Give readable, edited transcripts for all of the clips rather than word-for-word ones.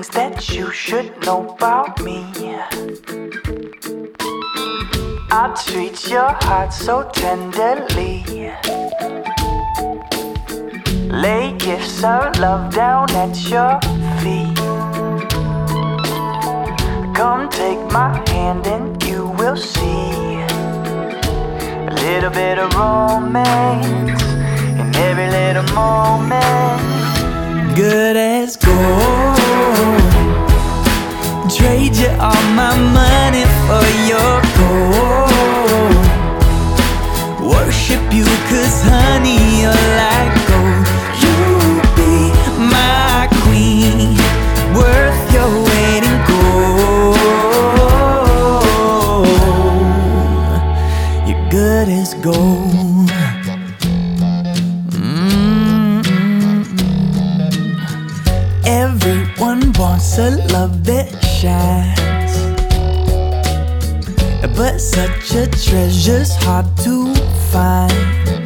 things that you should know about me. I'll treat your heart so tenderly. Lay gifts of love down at your feet. Come take my hand and you will see a little bit of romance in every little moment. Good as gold. Trade you all my money for your gold. Worship you 'cause honey you're like gold. You be my queen, worth your weight in gold. You're good as gold. Everyone wants a love that shines, but such a treasure's hard to find.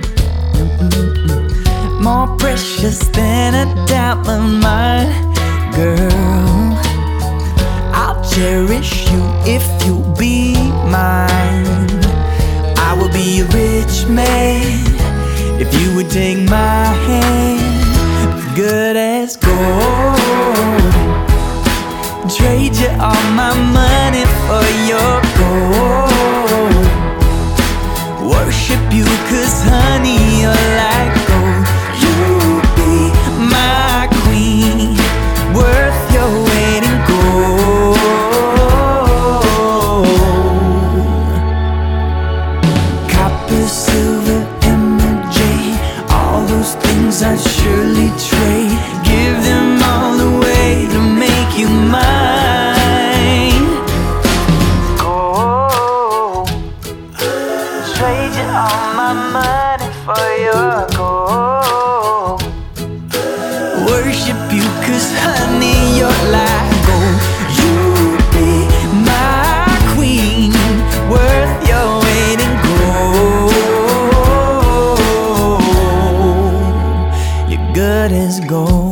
More precious than a diamond, my girl. I'll cherish you if you be mine. I will be a rich man if you would take my hand. Good as gold. Trade you all my money for your gold. Worship you 'cause honey you're like gold. You be my queen, worth your weight in gold. Copper, silver, emerald, jade, all those things I'd surely trade. Give them all away to make you mine. Gold. Trade you all my money for your gold. Worship you 'cause honey you're like gold. You be my queen, worth your weight in gold. You're good as gold.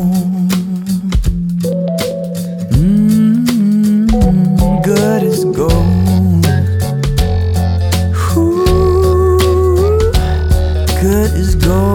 Good as gold. Ooh, good as gold.